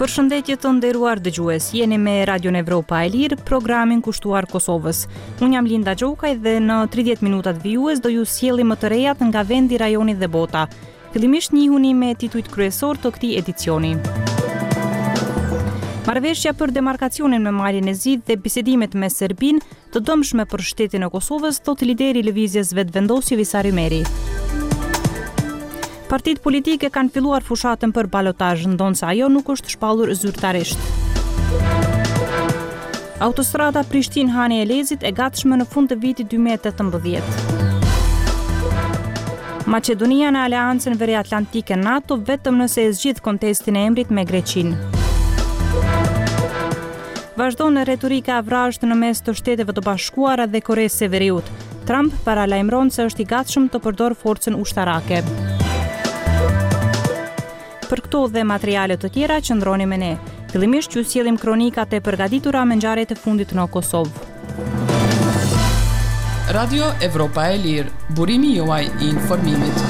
Përshëndetje të nderuar dëgjues, jeni me Radion Evropa e Lirë, programin kushtuar Kosovës. Unë jam Linda Gjokaj dhe në 30 minutat vijues do ju sjellim më të rejat nga vendi, rajoni dhe bota. Fillimisht njihuni me titujt kryesor të këtij edicioni. Marrëveshja për demarkacionin me malin e Zit dhe bisedimet me Serbinë të dëmshme për shtetin e Kosovës, thot lideri i lëvizjes Vetëvendosje Visar Ymeri. Partitë politike kanë filluar fushatën për balotazh, ndonse ajo nuk është shpallur zyrtarisht. Autostrada Prishtinë-Hani Elezit e gatshme në fund të vitit 2018. Maqedonia në aleancën veriatlantike NATO vetëm nëse e zgjidh kontestin e emrit me Greqinë. Vazhdon retorika avrazht në mes të Shteteve të Bashkuara dhe Koresë së Veriut. Trump paralajmëron se është i gatshëm të përdor forcën ushtarake. Për këto dhe materiale të tjera qëndroni me ne. Fillimisht ju sjellim kronikat e përgatitura me ngjarjet e fundit në Kosovë. Radio Evropa e Lirë, burimi juaj i informimit.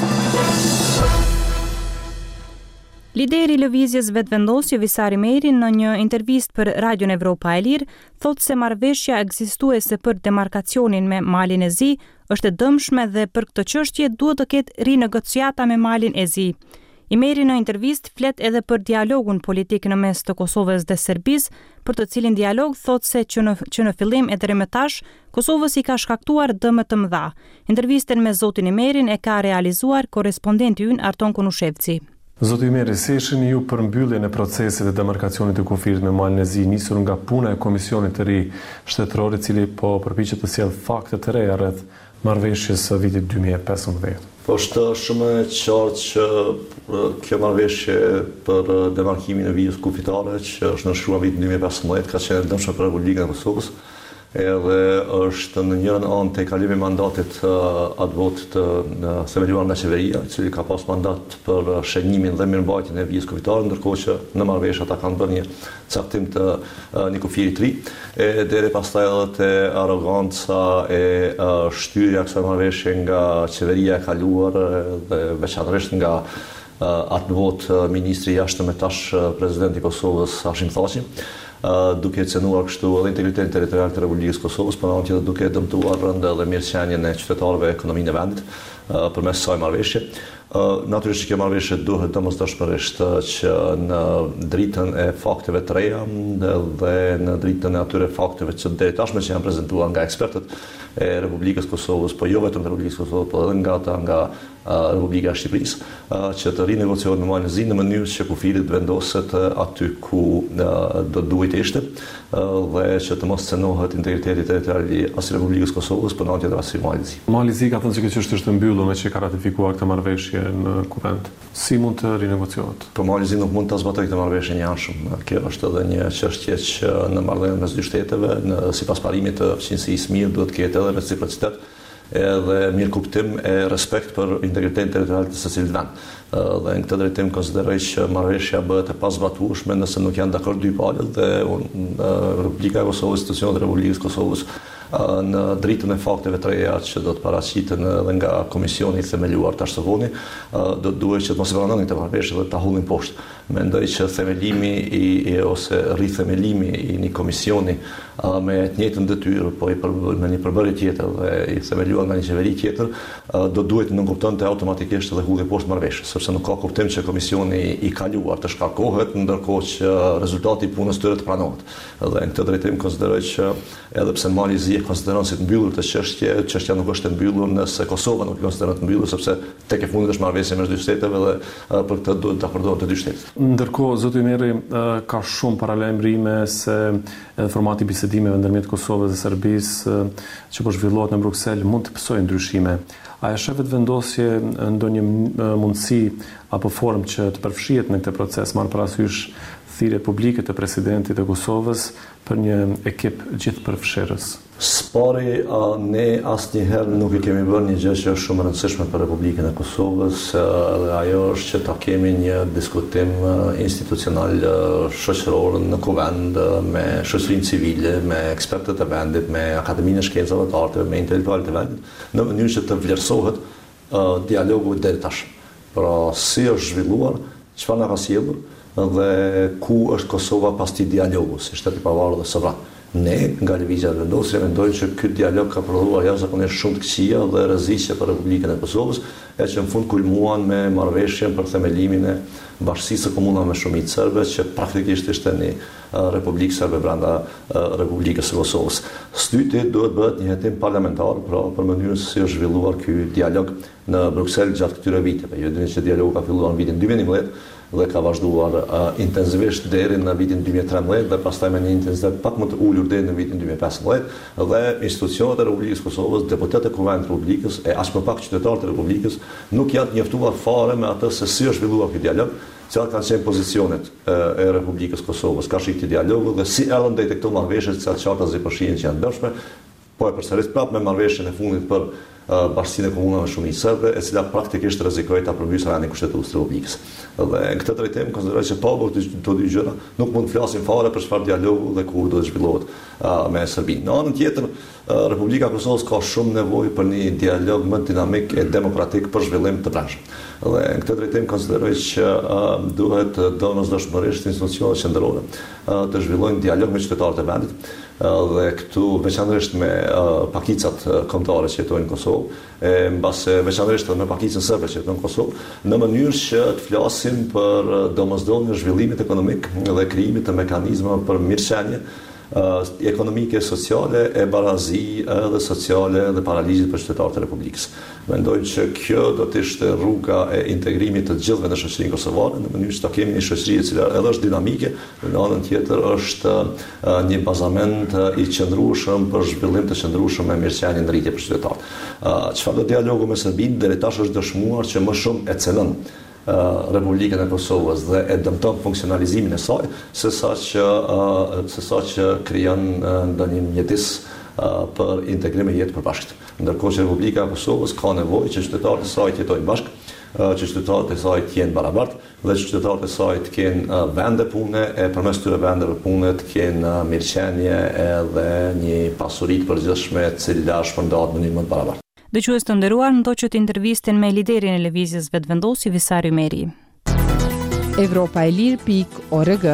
Lideri i lëvizjes Vetëvendosje Visar Ymeri në një intervistë për Radion Evropa e Lirë thotë se marrëveshja ekzistuese për demarkacionin me malin e Zi është e dëmshme dhe për këtë çështje duhet të ketë rinegociata me malin e Zi. Ymeri në intervistë flet edhe për dialogun politik në mes të Kosovës dhe Serbisë, për të cilin dialog thotë se që në fillim e deri më tash Kosovës i ka shkaktuar dëme të mëdha. Intervistën me zotin Ymerin e ka realizuar korrespondenti ynë Arton Konushevci. Zoti Ymeri, si shihni ju përmbylljen e procesit e demarkacionit të kufirit me malin e Zi, nisur nga puna e komisionit të ri shtetëror, i cili po përpiqet të sjellë fakte të reja rreth marrëveshjes së vitit 2015. Po është shumë e qartë që kjo marrëveshje për demarkimin e vizës kufitare që është nënshkruar në vitin 2015 ka qenë dëmshme për Republikën e Kosovës, edhe është në njërin anë te kalimi i mandatit advot të themeluar nga qeveria, i cili ka pas mandat për shënimin dhe mirëmbajtjen e vizës kufitare, ndërkohë që në marrëveshje ata kanë bërë një caktim të një kufiri të ri, e deri pastaj edhe te arroganca e shtyrja kësaj marrëveshje nga qeveria e kaluar dhe veçanërisht nga advot ministri i jashtëm e tash presidenti i Kosovës Hashim Thaçi, duke cënuar kështu edhe integritetin territorial të Republikës Kosovës, por anëthe duke dëmtuar rëndë dhe mirëqenien e qytetarëve, ekonominë e vendit përmes kësaj marrëveshje. Natyrisht kjo marrëveshje duhet domosdoshmërisht që në dritën e fakteve të reja dhe në dritën e atyre fakteve që deri tashme që janë prezantuar nga ekspertët e Republikës Kosovës, po jo vetëm të Republikës Kosovës, por edhe nga Republika e Shqipërisë, që të rinegociohet me malin e Zi në mënyrë që kufiri të vendoset aty ku do duhet ishte dhe që të mos cënohet integriteti territorial as i Republikës Kosovës, por anëthe as i malit Zi. Mali Zi ka thënë se kjo çështje është mbyllur me që ka ratifikuar këtë marrëveshje në kuvent. Si mund të rinegociohet? Po mali Zi nuk mund të zbatojë këtë marrëveshje njëanshëm. Kjo është edhe një çështje që në marrëdhënien mes dy shteteve, sipas parimit të fqinësisë mirë, duhet të ketë edhe reciprocitet edhe mirë kuptim e respekt për integritetin territorial të secilit vend. Dhe në këtë drejtim konsideroj që marrëveshja bëhet e pazbatueshme nëse nuk janë dakord dy palët dhe Republika e Kosovës, institucionet e Republikës Kosovës në dritën e fakteve të reja që do të paraqiten edhe nga komisioni i themeluar tash së voni, do të duhet që të mos e pranojnë këtë marrëveshje dhe ta hullin poshtë. Mendoj që themelimi ose rithemelimi i një komisioni me të njëjtën detyrë, po me një përbërje tjetër dhe i themeluar nga një qeveri tjetër, do duhet të nënkuptonte automatikisht edhe hullje poshtë marrëveshjes, sepse nuk ka kuptim që komisioni i kaluar të shkarkohet, ndërkohë që rezultati i punës tyre të pranohet. Dhe në këtë drejtim konsideroj që edhe pse Mali Zi e konsideron si të mbyllur të çështja nuk është e mbyllur nëse Kosova nuk e konsideron të mbyllur, sepse tek e fundit është marrëveshje mes dy shteteve dhe për këtë duhet të akordohen të dy shtetet. Ndërkohë, zoti Ymeri, ka shumë paralajmërime se edhe formati bisedimeve ndërmjet Kosovës dhe Serbisë që po zhvillohet në Bruksel mund të pësojë ndryshime. A e sheh vetëvendosje ndonjë mundësi apo formë që të përfshihet në këtë proces, marrë parasysh thirrje publike të presidentit të Kosovës për një ekip gjithëpërfshirës? Spari, ne asnjëherë nuk e kemi bërë një gjë që është shumë e rëndësishme për Republikën e Kosovës, dhe ajo është që ta kemi një diskutim institucional shoqëror në kuvend me shoqërinë civile, me ekspertët e vendit, me Akademinë e Shkencave të Arteve, me intelektualët e vendit, në mënyrë që të vlerësohet dialogu deri tash. Pra, si është zhvilluar, çfarë na ka sjellur dhe ku është Kosova pas këtij dialogu si shtet i pavarur dhe sovran. Ne, nga lëvizja e vendosjes, mendojmë që ky dialog ka prodhuar jashtëzakonisht shumë të këqija dhe rreziqe për Republikën e Kosovës, e që në fund kulmuan me marrëveshjen për themelimin e Bashkisë së Komunave me Shumicë Serbe, që praktikisht ishte një Republikë Serbe brenda Republikës së Kosovës. Së dyti duhet bëhet një hetim parlamentar për mënyrën se si është zhvilluar ky dialog në Bruksel gjatë këtyre viteve. Ju dini që dialogu ka filluar në vitin 2011 dhe ka vazhduar intensivisht deri në vitin 2013 dhe pastaj me një intensitet pak më të ulur deri në vitin 2015 dhe institucionet e Republikës së Kosovës, deputetët e Kuvendit të Republikës e as më pak qytetarët e Republikës nuk janë të njoftuar fare me atë se si është zhvilluar ky dialog, cilat kanë qenë pozicionet e Republikës së Kosovës ka shik këtij dialogu dhe si erdhën deri tek këto marrëveshje të qarta zi përfshihen që janë dëshme, po e përsëris prapë me marrëveshjen e fundit për Bashkinë e Komunave me Shumicë Serbe, e cila praktikisht rrezikoi ta përmbysë rendin kushtetues të Republikës. Dhe në këtë drejtim konsideroj që pa këto dy gjëra nuk mund të flasim fare për çfarë dialogu dhe ku do të zhvillohet me Serbinë. Në anën tjetër, Republika e Kosovës ka shumë nevojë për një dialog më dinamik e demokratik për zhvillim të brendshëm. Dhe në këtë drejtim konsideroj që duhet domosdoshmërisht institucionet qendrore të zhvillojnë dialog me qytetarët e vendit dhe këtu veçanërisht me pakicat kombëtare që jetojnë në Kosovë, mbase veçanërisht me pakicën serbe që jetojnë në Kosovë, në mënyrë që të flasim për domosdoshmërinë e zhvillimit ekonomik dhe krijimit të mekanizmave për mirëqenie ekonomike, sociale, e barazi dhe sociale dhe paraligjit për qytetarët e Republikës. Mendoj që kjo do të ishte rruga e integrimit të gjithëve në shoqërinë kosovare, në mënyrë që ta kemi një shoqëri e cila edhe është dinamike, në anën tjetër është një bazament i qëndrueshëm për zhvillim të qëndrueshëm me mirëqenie në rritje për qytetarët. Çfarë do dialogu me Serbinë deri tash është dëshmuar që më shumë e celon Republikën e Kosovës dhe e dëmton funksionalizimin e saj, sesa që krijon ndonjë mjedis për integrim e jetë përbashkët. Ndërkohë që Republika e Kosovës ka nevojë që qytetarët e saj të jetojnë bashkë, që qytetarët e saj të jenë barabartë dhe që qytetarët e saj të kenë vende pune e përmes këtyre vendeve pune të kenë mirëqenie edhe një pasuri të përgjithshme e cila shpërndahet në mënyrë më të barabartë. Dëgjues të nderuar, ndoqët intervistën me liderin e lëvizjes vetëvendosje Visari Meri. Evropaelir.org.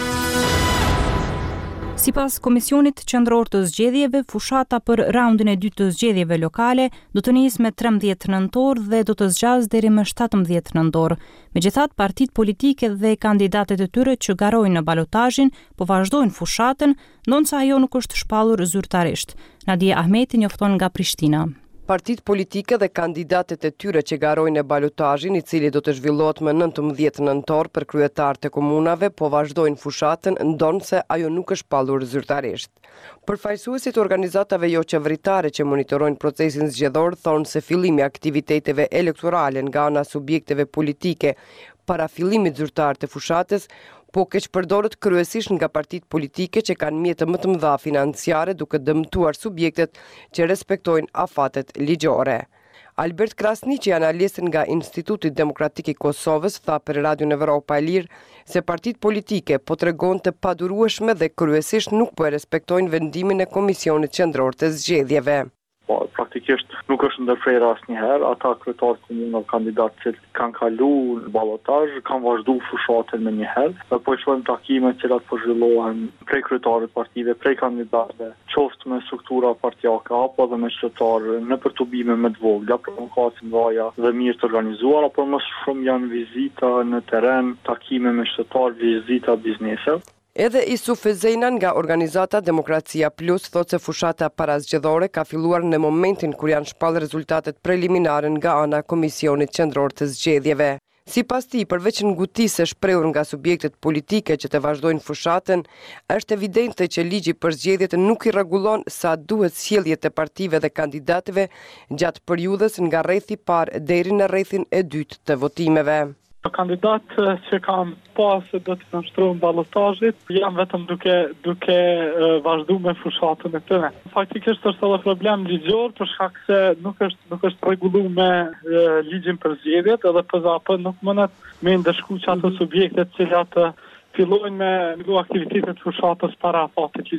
Sipas Komisionit Qendror të Zgjedhjeve, fushata për raundin e dytë të zgjedhjeve lokale do të nisë me 13 nëntor dhe do të zgjasë deri më 17 nëntor. Megjithatë, partitë politike dhe kandidatët e tyre që garojnë në balotazhin po vazhdojnë fushatën, ndonse ajo nuk është shpallur zyrtarisht. Nadia Ahmeti njofton nga Prishtina. Partitë politike dhe kandidatët e tyre që garojnë në balotazhin, i cili do të zhvillohet më 19 nëntor për kryetarët e komunave, po vazhdojnë fushatën, ndonse ajo nuk është shpallur zyrtarisht. Përfaqësuesit e organizatave jo qeveritare që monitorojnë procesin zgjedhor thonë se fillimi i aktiviteteve elektorale nga ana subjekteve politike para fillimit zyrtar të fushatës po keq përdorët kryesisht nga partitë politike që kanë mjete më të mëdha financiare duke dëmtuar subjektet që respektojnë afatet ligjore. Albert Krasniqi, analist nga Instituti Demokratik i Kosovës, tha për Radion Evropa e Lirë se partitë politike po tregonte padurueshme dhe kryesisht nuk po e respektojnë vendimin e Komisionit Qendror të Zgjedhjeve. Praktikisht nuk është ndërprerë asnjëherë, ata kryetarë komunave kandidatë që kanë kalu ballotazh, kanë vazhduar fushatën më një herë, dhe po shohim takime që po zhvillohen prej kryetarëve të partive, prej kandidatëve, qoftë me struktura partijake apo edhe me qytetarë në përtubime më të vogla, provokacië ndaja dhe mirë të organizuara, por më shumë janë vizita në terren, takime me qytetarë, vizita biznese. Edhe Isuf Zejnan nga organizata Demokracia Plus thotë se fushata parazgjedhore ka filluar në momentin kur janë shpallë rezultatet preliminare nga ana Komisionit Qendror të Zgjedhjeve. Sipas tij, përveç ngutisë shprehur nga subjektet politike që të vazhdojnë fushatën, është evidente që ligji për zgjedhjet nuk i rregullon sa duhet sjelljet e partive dhe kandidatëve gjatë periudhës nga rrethi i parë deri në rrethin e dytë të votimeve. Kandidatë që kanë pas se do të nënshtrohen ballotazhit janë vetëm duke vazhduar me fushatën e tyre. Faktikisht është edhe problem ligjor për shkak se nuk është rregulluar me ligjin për zgjedhjet, edhe PZAP nuk mundet me ndëshku që ato subjektet që fillojnë me aktivitetet fushatës para afatit ligjor.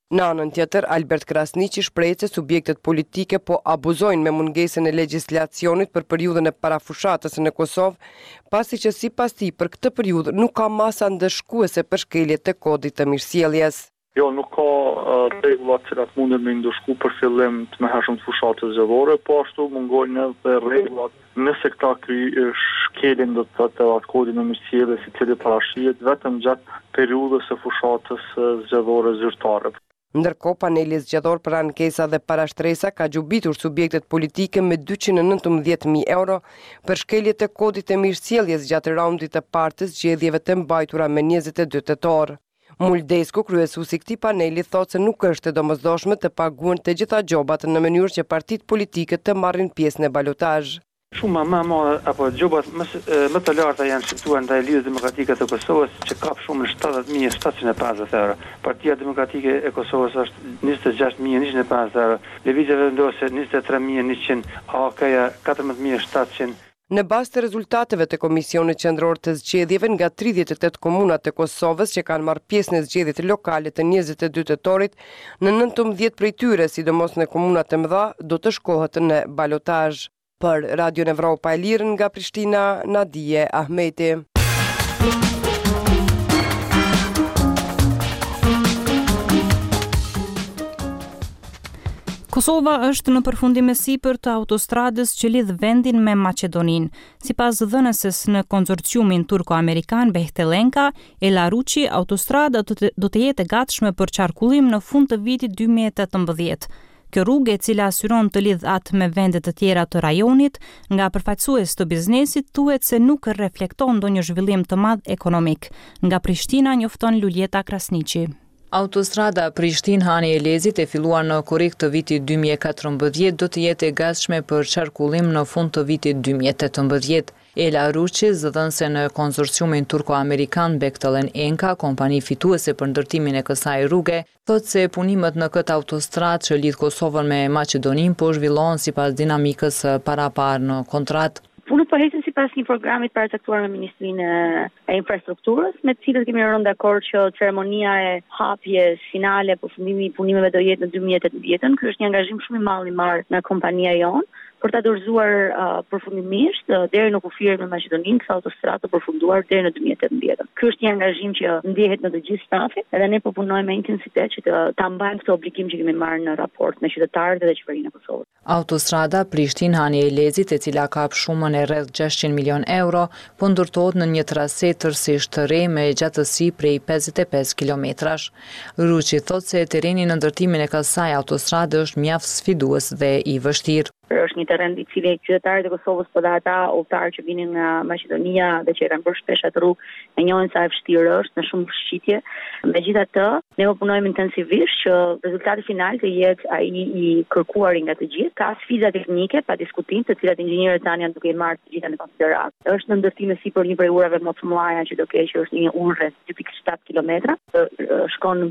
Në anën tjetër, Albert Krasniqi shpreh se subjektet politike po abuzojnë me mungesën e legjislacionit për periudhën e parafushatës në Kosovë, pasi që sipas tij për këtë periudhë nuk ka masa ndëshkuese për shkeljet e kodit të mirësjelljes. Jo, nuk ka rregulla të cilat munden me ndëshku për fillim të mëhershëm të fushatës zgjedhore, po ashtu mungojnë edhe rregullat nëse këta shkeljen do të thotë atë kodin e mirësjelljes i cili parashihet vetëm gjatë periudhës së fushatës zgjedhore zyrtare. Ndërkohë, paneli zgjedhor për ankesa dhe parashtresa ka gjubitur subjektet politike me 219.000 euro për shkeljet e kodit të mirësjelljes gjatë raundit të parë të zgjedhjeve të mbajtura me 22 tetor. Muldesku, kryesuesi i këtij paneli, thotë se nuk është e domosdoshme të paguhen të gjitha gjobat në mënyrë që partitë politike të marrin pjesë në balotazh. Shumë më madhe apo gjobat më të larta janë shqiptuar ndaj Lidhjes Demokratike të Kosovës, që kap shumë në 70.750 euro. Partia Demokratike e Kosovës është 26.150 euro. Lëvizja vendose 23.100, AOK-ja 14.700. Në bazë të rezultateve të Komisionit Qendror të Zgjedhjeve nga 38 komunat të Kosovës që kanë marrë pjesë në zgjedhjet lokale të 22 tetorit, në 19 prej tyre, sidomos në komunat e mëdha, do të shkohet në balotazh. Për Radio Evropa e Lirë nga Prishtina, Nadije Ahmeti. Kosova është në përfundim e sipër të autostradës që lidh vendin me Maqedoninë. Sipas dhënëses në konsorciumin turko-amerikan Behtelenka, Ela Ruçi, autostrada do të jetë e gatshme për qarkullim në fund të vitit 2018. Kjo rrugë, e cila syron të lidh atë me vende të tjera të rajonit, nga përfaqësues të biznesit thuhet se nuk reflekton ndonjë zhvillim të madh ekonomik. Nga Prishtina njofton Luljeta Krasniqi. Autostrada Prishtinë-Hani Elezit e filluar në korrik të vitit 2014 do të jetë e gatshme për qarkullim në fund të vitit 2018. Ela Ruçi, zëdhënëse në konsorciumin turko-amerikan Behtelen-Enka, kompani fituese për ndërtimin e kësaj rruge, thotë se punimet në këtë autostradë që lidh Kosovën me Maqedoninë po zhvillohen sipas dinamikës paraparë në kontratë. Punët po ecën sipas një programit paracaktuar me Ministrinë e Infrastrukturës, me të cilët kemi rënë dakord që ceremonia e hapjes finale përfundimi i punimeve do jetë në 2018. Ky është një angazhim shumë i madh i marrë nga kompania jonë për ta dorëzuar përfundimisht deri në kufirin me Maqedoninë këtë autostradë të përfunduar deri në 2018. Ky është një angazhim që ndjehet në të gjithë stafin, edhe ne po punojmë me intensitet që ta mbajmë këtë obligim që kemi marrë në raport me qytetarët dhe qeverinë e Kosovës. Autostrada Prishtinë-Hani Elezit, e cila ka shumën e rreth 600 milion euro, po ndërtohet në një trase tërësisht të re me gjatësi prej 55 kilometrash. Ruçi thotë se terreni në ndërtimin e kësaj autostrade është mjaft sfidues dhe i vështirë. Është një terren i cili qytetarët e Kosovës po dhe ata udhëtarë që vinin nga Maqedonia dhe që e kanë bërë shpesh atë rrugë e njohin sa e vështirë është në shumë shqitje. Megjithatë, ne po punojmë intensivisht që rezultati final të jetë ai i kërkuar nga të gjithë. Ka sfida teknike pa diskutim, të cilat inxhinierët tanë janë duke i marrë të gjitha në konsiderat. Është në ndërtim sipër një prej urave më të mëdha që do keq, që është një urë 2.7 kilometra, shkon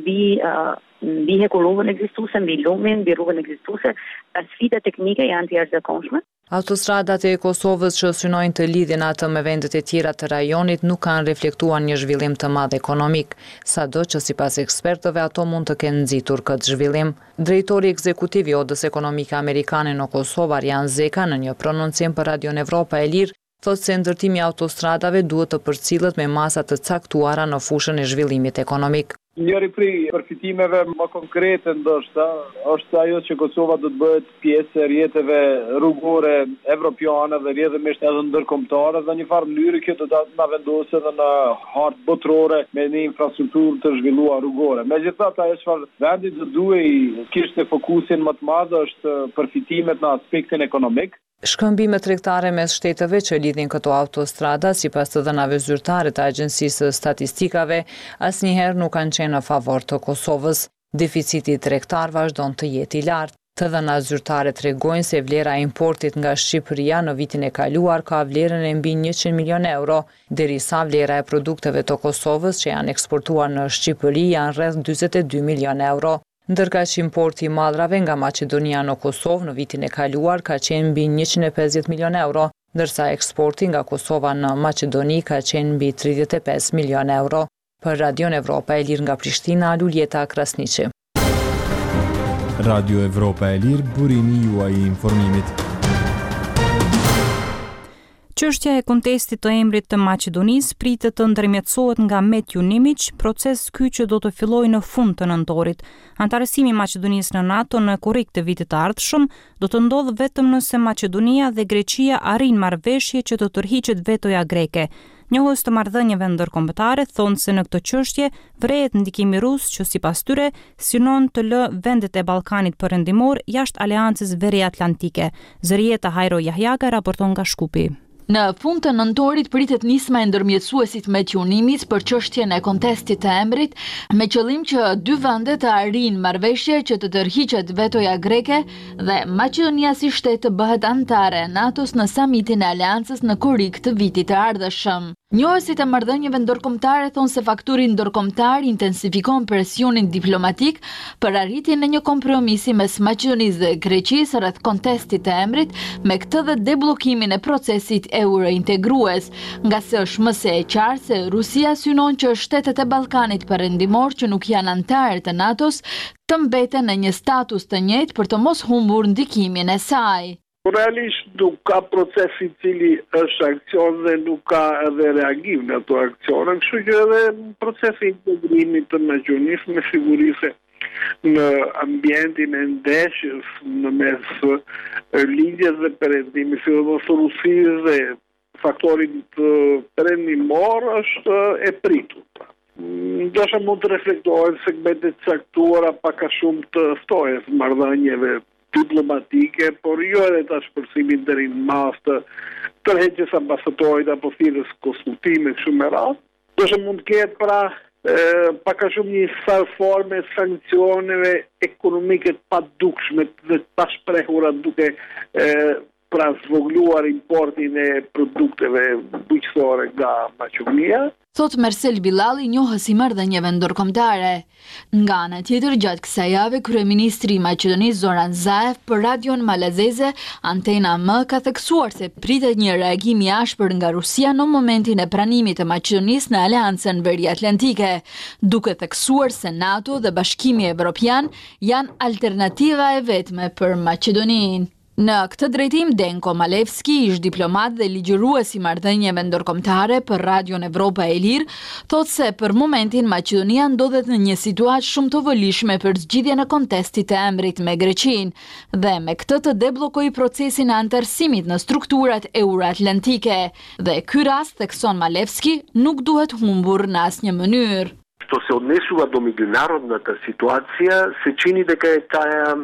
mbi hekuruvën ekzistuese, mbi lumin, mbi rrugën ekzistuese. Sfidat teknike janë të jashtëzakonshme. Autostradat e Kosovës që synojnë të lidhin atë me vendet e tjera të rajonit nuk kanë reflektuar një zhvillim të madh ekonomik, sado që sipas ekspertëve ato mund të kenë nxitur këtë zhvillim. Drejtori ekzekutiv i Odës Ekonomike Amerikane në Kosovë, Arjan Zeka, në një prononcim për Radio Evropa e Lirë, thotë se ndërtimi i autostradave duhet të përcillet me masa të caktuara në fushën e zhvillimit ekonomik. Njëri prej përfitimeve më konkrete ndoshta është ajo që Kosova do të bëhet pjesë e rrjeteve rrugore evropiane dhe rrjedhimisht edhe ndërkombëtare, dhe në një farë mënyrë kjo do të na vendosë edhe në hartë botërore me një infrastrukturë të zhvilluar rrugore. Megjithatë, ajo çfarë vendi do duhej kishte fokusin më të madh është përfitimet në aspektin ekonomik. Shkëmbimet tregtare mes shteteve që lidhin këto autostrada, sipas të dhënave zyrtare të Agjencisë së Statistikave, asnjëherë nuk kanë qenë në favor të Kosovës. Deficiti tregtar vazhdon të jetë i lartë. Të dhënat zyrtare tregojnë se vlera e importit nga Shqipëria në vitin e kaluar ka vlerën e mbi 100 milion euro, derisa vlera e produkteve të Kosovës që janë eksportuar në Shqipëri janë rreth 42 milion euro. Ndërka që importi i madrave nga Maqedonia në Kosovë në vitin e kaluar ka qenë mbi 150 milion euro, ndërsa eksporti nga Kosova në Maqedoni ka qenë mbi 35 milion euro. Për Radio Evropa e Lirë nga Prishtina, Luljeta Krasniqi. Radio Evropa e Lirë, burimi juaj I informimit. Çështja e kontestit të emrit të Maqedonisë pritet të ndërmjetësohet nga Metju Nimić, proces ky që do të fillojë në fund të nëntorit. Antarësimi I Maqedonisë në NATO në korrik të vitit të ardhshëm do të ndodhë vetëm nëse Maqedonia dhe Greqia arrin marrëveshje që të tërhiqet vetoja greke. Njohës të marrëdhënieve ndërkombëtare thonë se në këtë çështje vrehet ndikimi rus që sipas tyre synon të lë vendet e Ballkanit Perëndimor jashtë aleancës veriatlantike. Zërieta Hajro Jahjaga raporton nga Shkupi. Në fund të nëntorit pritet nisma e ndërmjetësuesit Metju Nimić për çështjen e kontestit të emrit, me qëllim që dy vendet të arrijnë marrëveshje që të tërhiqet vetoja greke dhe Maqedonia si shtet të bëhet anëtare e NATO-s në samitin e aleancës në korrik të vitit të ardhshëm. Njohësit e marrëdhënieve ndërkombëtare thonë se fakturi ndërkombëtar intensifikon presionin diplomatik për arritjen e një kompromisi mes Maqedonisë dhe Greqisë rreth kontestit të emrit, me këtë dhe debllokimin e procesit eurointegrues, nga se është më së qartë se Rusia synon që shtetet e Ballkanit Perëndimor që nuk janë anëtarë të NATO-s të mbeten në një status të njëjtë për të mos humbur ndikimin e saj. Realisht nuk ka proces I cili është aksion dhe nuk ka edhe reagim në ato aksione, kështu që edhe procesi I integrimit të Maqedonisë me siguri se në ambientin e ndeshjes në mes lindjes dhe perëndimit, sidomos Rusisë dhe faktorit perëndimor është e pritur. Ndoshta mund të reflektohen segmentet caktuara pak a shumë të ftojes marrëdhënieve diplomatike, por jo edhe ta shpërsimin deri në mas të tërheqjes ambasadorit apo thirrjes konsultime kështu me radhë. Ndoshta mund të ketë pra pak a shumë një sar forme sankcioneve ekonomike të padukshme dhe të pashprehura duke pra zvogluar importin e produkteve bujqësore nga Maqedonia. Thot Mersel Bilali, njohës I marrëdhënieve ndërkombëtare. Nga ana tjetër, gjatë kësaj jave, kryeministri I Maqedonisë Zoran Zaev për radion malazeze Antena M ka theksuar se pritet një reagim I ashpër nga Rusia në momentin e pranimit të Maqedonisë në Aleancën Veriatlantike, duke theksuar se NATO dhe Bashkimi Evropian janë alternativa e vetme për Maqedoninë. Në këtë drejtim, Denko Malevski, ish diplomat dhe ligjërues I marrëdhënieve ndërkombëtare për Radion Evropa e Lirë, thotë se për momentin Maqedonia ndodhet në një situatë shumë të vëlishme për zgjidhjen e kontestit të emrit me Greqinë dhe me këtë të deblokojë procesin e antarësimit në strukturat euroatlantike. Dhe ky rast, thekson Malevski, nuk duhet humbur në asnjë mënyrë. Što se odnesува до меѓународната ситуација, се чини дека е таа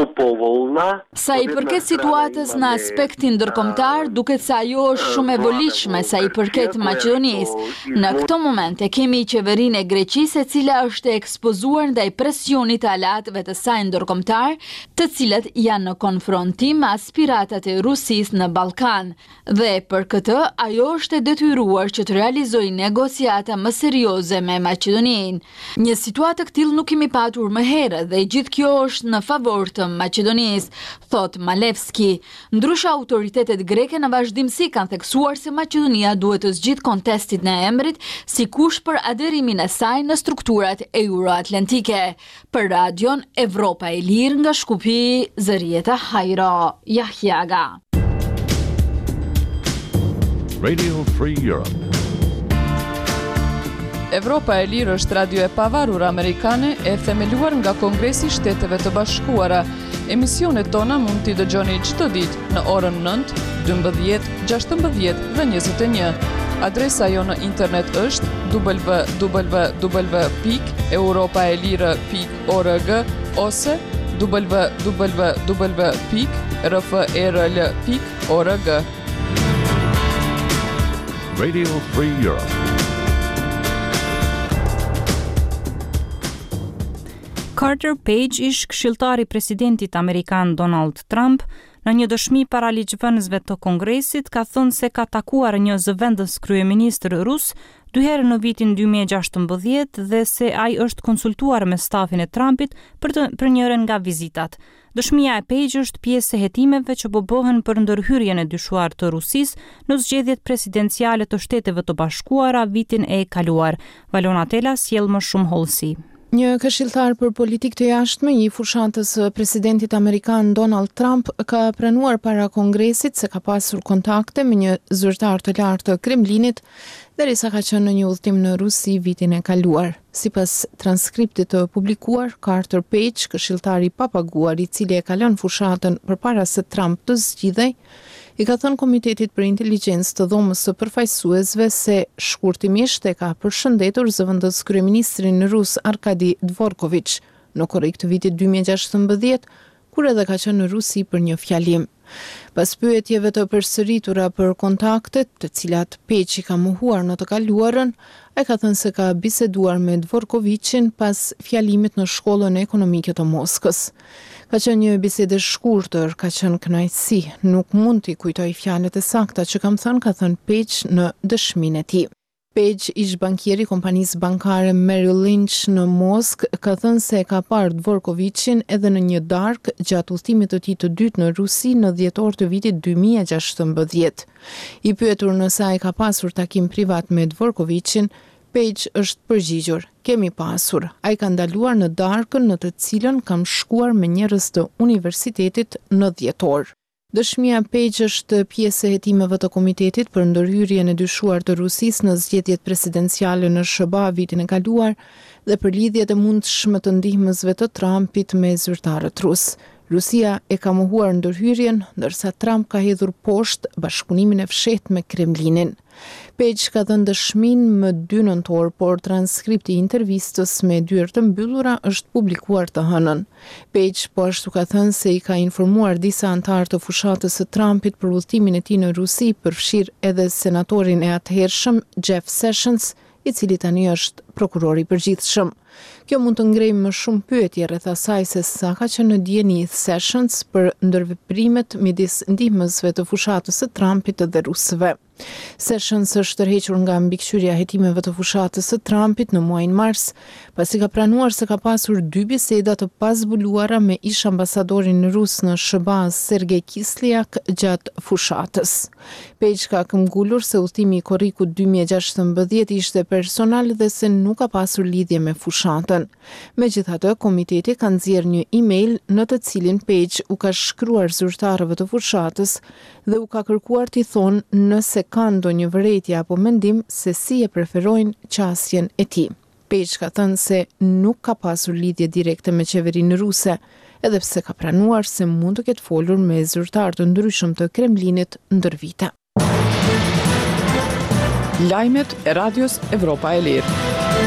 Sa I përket situatës në aspektin ndërkombëtar, duket se ajo është shumë e volitshme sa I përket Maqedonisë. Në këtë moment e kemi qeverinë e Greqisë e cila është e ekspozuar ndaj presionit të aleatëve të saj ndërkombëtar, të cilët janë në konfrontim me aspiratat e Rusisë në Ballkan. Dhe për këtë ajo është e detyruar që të realizojë negociata më serioze me Maqedoninë. Një situatë të tillë nuk kemi patur më herët dhe gjithë kjo është në favor të Maqedonisë, thot Malevski. Ndryshe autoritetet greke në vazhdimsi kanë theksuar se Maqedonia duhet të zgjidhë kontestin e emrit si kush për aderimin e saj në strukturat euroatlantike. Për radion Evropa e Lirë nga Shkupi, Zërieta Hajro Jahjaga. Radio Free Europe. Evropa e Lirë është radio e pavarur amerikane e themeluar nga Kongresi I Shteteve të Bashkuara. Emisionet tona mund t'i dëgjoni çdo ditë në orën 9, 12, 16 dhe 21. Adresa jo në internet është www.europaelire.org ose www.rfrl.org. Radio Free Europe. Carter Page ish këshilltari I presidentit amerikan Donald Trump në një dëshmi para ligjvënësve të Kongresit ka thënë se ka takuar një zëvendës kryeministër rus 2 herë në vitin 2016 dhe se ai është konsultuar me stafin e Trumpit për njërin nga vizitat. Dëshmia e Page është pjesë e hetimeve që po bëhen për ndërhyrjen e dyshuar të Rusisë në zgjedhjet presidenciale të Shteteve të Bashkuara vitin e kaluar. Valona Tela sjell më shumë hollësi. Një këshilltar për politikë të jashtme i fushatës presidentit amerikan Donald Trump ka pranuar para Kongresit se ka pasur kontakte me një zyrtar të lartë të Kremlinit derisa ka qenë në një udhëtim në Rusi vitin e kaluar. Sipas transkriptit të publikuar, Carter Page, këshilltari i papaguar i cili e ka lënë fushatën përpara se Trump të zgjidhej, i ka thënë Komitetit për Inteligjencë të Dhomës së Përfaqësuesve se shkurtimisht e ka përshëndetur zëvendës kryeministrin rus Arkadi Dvorkovich në korrik të vitit 2016, kur edhe ka qenë në Rusi për një fjalim. Pas pyetjeve të përsëritura për kontaktet, të cilat Page i ka mohuar në të kaluarën, ai ka thënë se ka biseduar me Dvorkovichin pas fjalimit në shkollën ekonomike të Moskës. Ka qenë një bisedë shkurtër, ka qenë kënaqësi, nuk mund t'i kujtoj fjalët e sakta që kam thënë, ka thënë Page në dëshminë e tij. Page, ish bankieri i kompanisë bankare Merrill Lynch në Moskë, ka thënë se ka parë Dvorkovichin edhe në një darkë gjatë udhëtimit të tij të dytë në Rusi në dhjetor të vitit 2016. I pyetur nëse ai ka pasur takim privat me Dvorkovichin, Page është përgjigjur: "Kemi pasur. Ai ka ndaluar në darkën në të cilën kam shkuar me njerëz të universitetit në dhjetor." Dëshmia Page është pjesë e hetimeve të Komitetit për ndërhyrjen e dyshuar të Rusisë në zgjedhjet presidenciale në SBA vitin e kaluar dhe për lidhjet e mundshme të ndihmësve të Trumpit me zyrtarët rus. Rusia e ka mohuar ndërhyrjen, ndërsa Trump ka hedhur poshtë bashkëpunimin e fshehtë me Kremlinin. Page ka dhënë dëshminë më 2 nëntor, por transkripti i intervistës me dyert të mbyllura është publikuar të hënën. Page po ashtu ka thënë se i ka informuar disa anëtar të fushatës së Trumpit për udhëtimin e tij në Rusi, përfshirë edhe senatorin e atëhershëm Jeff Sessions, i cili tani është prokurori i përgjithshëm. Kjo mund të ngrejë më shumë pyetje rreth asaj se sa ka qenë në dieni Sessions për ndërveprimet midis ndihmësve të fushatës së Trumpit dhe rusëve. Sessions është tërhequr nga mbikëqyrja e hetimeve të fushatës së Trumpit në muajin mars, pasi ka pranuar se ka pasur 2 biseda të pazbuluara me ish ambasadorin rus në SBA Sergej Kislyak gjatë fushatës. Page ka këmbgulur se udhëtimi i korrikut 2016 ishte personal dhe se nuk ka pasur lidhje me fushatën. Megjithatë, komiteti ka nxjerrë një email në të cilin Page u ka shkruar zyrtarëve të fushatës dhe u ka kërkuar t'i thonë nëse ka ndonjë vërejtje apo mendim se si e preferojnë qasjen e tij. Page ka thënë se nuk ka pasur lidhje direkte me qeverinë ruse, edhe pse ka pranuar se mund të ketë folur me zyrtar të ndryshëm të Kremlinit ndër vite. Lajmet e Radios Evropa e Lirë.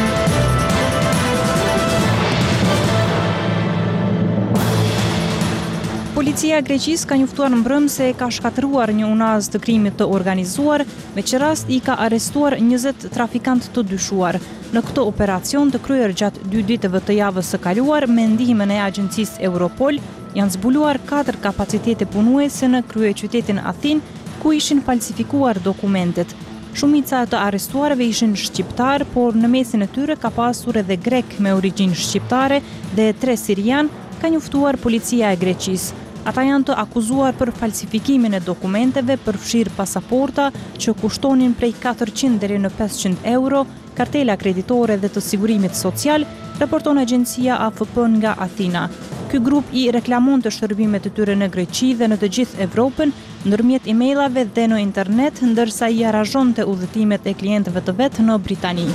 Policia e Greqisë ka njoftuar mbrëm se ka shkatëruar një unaz të krimit të organizuar, me që rast i ka arrestuar 20 trafikant të dyshuar. Në këtë operacion të kryer gjatë 2 ditëve të javës së kaluar me ndihmën e agjencisë Europol, janë zbuluar 4 kapacitete punuese në kryeqytetin Athinë, ku ishin falsifikuar dokumentet. Shumica të arrestuarve ishin shqiptar, por në mesin e tyre ka pasur edhe grek me origjinë shqiptare dhe 3 sirian, ka njoftuar policia e Greqisë. Ata janë të akuzuar për falsifikimin e dokumenteve, përfshirë pasaporta që kushtonin prej 400 deri në 500 euro, kartela kreditore dhe të sigurimit social, raporton agjencia AFP nga Athina. Ky grup i reklamon të shërbimet e tyre në Greqi dhe në të gjithë Evropën, ndërmjet emailave dhe në internet, ndërsa i aranzhonte udhëtimet e klientëve të vet në Britani.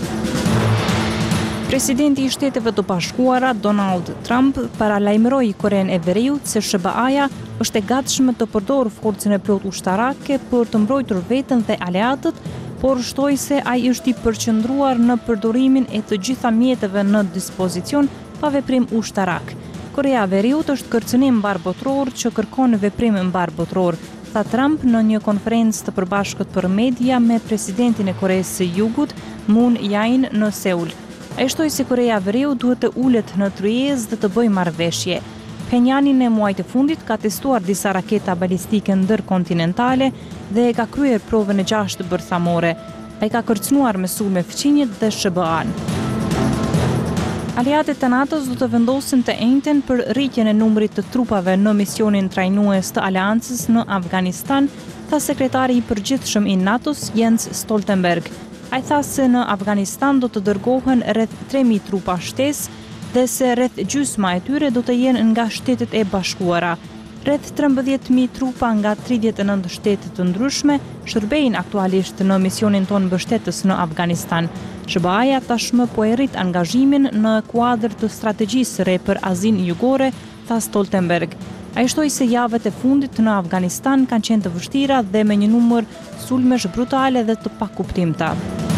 Presidenti i Shteteve të Bashkuara, Donald Trump, paralajmëroi Korenë e Veriut se SBA-ja është e gatshme të përdorë forcën e plot ushtarake për të mbrojtur veten dhe aleatët, por shtoi se ai është i përqendruar në përdorimin e të gjitha mjeteve në dispozicion pa veprim ushtarak. Korea e Veriut është kërcënim mbarbotror që kërkon veprim mbarbotror, tha Trump në një konferencë të përbashkët për media me presidentin e Koreas së Jugut, Moon Jae-in në Seul. Ai shtoi se Korea e Veriut duhet të ulet në tryezë dhe të bëjë marrëveshje. Pjenjani në muajt e fundit ka testuar disa raketa balistike ndërkontinentale dhe ka kryer provën e 6 bërthamore. Ai ka kërcënuar me sulme fqinjet dhe SBA-n. Aliatët e NATO-s do të vendosin të njëjtën për rritjen e numrit të trupave në misionin trajnues të aleancës në Afganistan, tha sekretari i përgjithshëm i NATO-s Jens Stoltenberg. Ai tha se në Afganistan do të dërgohen rreth 3000 trupa shtesë, dhe se rreth gjysma e tyre do të jenë nga Shtetet e Bashkuara. Rreth 13.000 trupa nga 39 shtete të ndryshme shërbejnë aktualisht në misionin tonë mbështetës në Afganistan. SBA-ja tashmë po e rrit angazhimin në kuadër të strategjisë re për Azinë Jugore, tha Stoltenberg. Ai shtoi se javët e fundit në Afganistan kanë qenë të vështira dhe me një numër sulmesh brutale dhe të pakuptimta.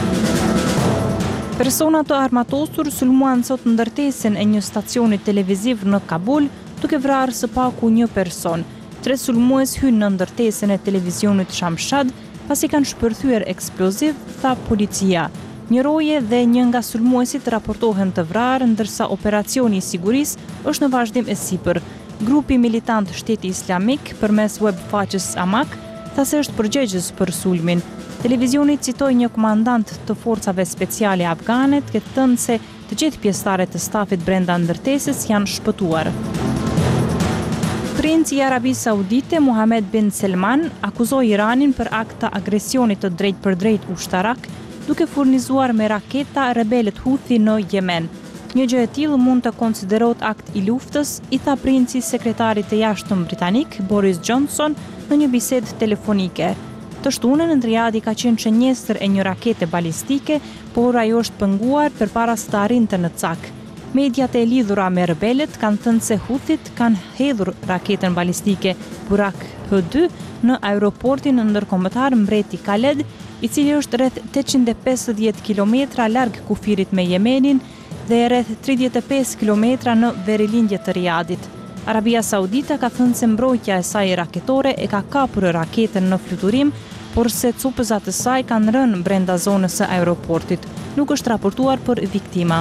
Persona të armatosur sulmuan sot ndërtesën e një stacioni televiziv në Kabul, duke vrarë së paku një person. 3 sulmues hynë në ndërtesën e televizionit Shamshad, pasi kanë shpërthyer eksploziv, tha policia. Një roje dhe një nga sulmuesit raportohen të vrarë, ndërsa operacioni i sigurisë është në vazhdim e sipër. Grupi militant Shteti Islamik, përmes web faqes Amak, tha se është përgjegjës për sulmin. Televizioni citoi një komandant të forcave speciale afgane, duke thënë se të gjithë pjesëtarët e stafit brenda ndërtesës janë shpëtuar. Princi i Arabisë Saudite Mohammed bin Salman akuzoi Iranin për akt të agresionit të drejtpërdrejt ushtarak, duke furnizuar me raketa rebelët Houthi në Yemen. Një gjë e tillë mund të konsiderohet akt i luftës, i tha princi sekretarit të jashtëm britanik Boris Johnson në një bisedë telefonike. Të shtunën Riyadhi ka qenë shënjestër e një rakete balistike, por ajo është penguar përpara se të arrinte në cak. Mediat e lidhura me rebelët kanë thënë se Houthit kanë hedhur raketën balistike Burak H2 në aeroportin ndërkombëtar Mbreti Khaled, i cili është rreth 850 kilometra larg kufirit me Yemenin dhe rreth 35 kilometra në verilindje të Riyadhit. Arabia Saudite ka thënë se mbrojtja e saj raketore e ka kapur raketën në fluturim, por se copëzat e saj kanë rënë brenda zonës së aeroportit. Nuk është raportuar për viktima.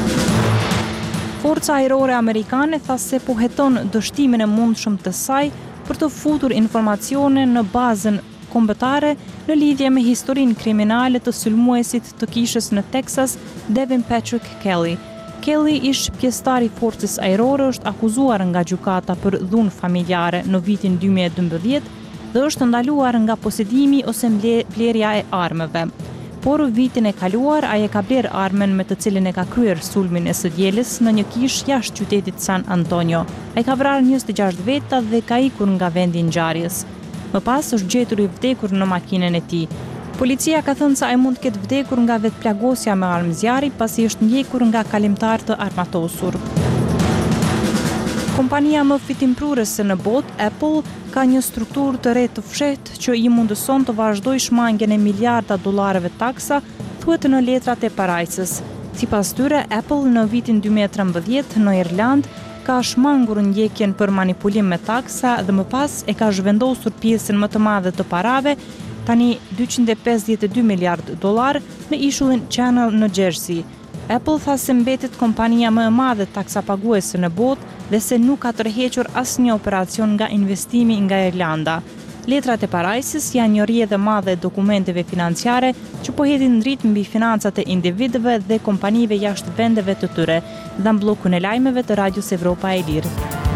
Forca ajrore amerikane tha se po heton dështimin e mundshëm të saj për të futur informacione në bazën kombëtare në lidhje me historinë kriminale të sulmuesit të kishës në Texas, Devin Patrick Kelly. Kelly ish pjesëtar i forcës ajrore, është akuzuar nga gjykata për dhunë familjare në vitin 2012 dhe është ndaluar nga posedimi ose blerja e armëve. Por vitin e kaluar ai e ka bler armën me të cilën e ka kryer sulmin e së dielës në një kishë jashtë qytetit San Antonio. Ai ka vrarë 26 veta dhe ka ikur nga vendi i ngjarjes. Më pas është gjetur i vdekur në makinën e tij. Policia ka thënë se ai mund të ketë vdekur nga vetplagosja me armë zjarri pasi është ndjekur nga kalimtar të armatosur. Kompania më fitimprurëse në botë, Apple, ka një strukturë të re të fshehtë që i mundëson të vazhdojë shmangjen e miliarda dollarëve taksa, thuhet në letrat e parajsës. Sipas tyre, Apple në vitin 2013 në Irlandë ka shmangur ndjekjen për manipulim me taksa dhe më pas e ka zhvendosur pjesën më të madhe të parave, tani 252 miliard dollar, në ishullin Channel në Jersey. Apple tha se mbetet kompania më e madhe taksapaguese në botë dhe se nuk ka tërhequr asnjë operacion nga investimi nga Irlanda. Letrat e parajsës janë një rrjedhë e madhe e dokumenteve financiare që po hedhin dritë mbi financat e individëve dhe kompanive jashtë vendeve të tyre, dha bllokun e lajmeve të Radios Evropa e Lirë.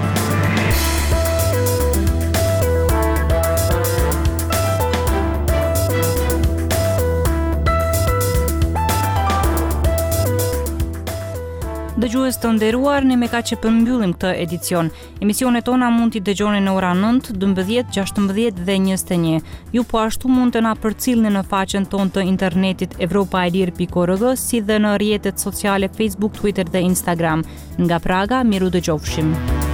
Dëgjues të nderuar, ne me kaq që përmbyllim këtë edicion. Emisionet tona mund t'i dëgjoni në ora 9, 12, 16 dhe 21. Ju po ashtu mund të na përcillni në faqen tonë të internetit evropaelir.org, si dhe në rrjetet sociale Facebook, Twitter dhe Instagram. Nga Praga, miru dëgjofshim.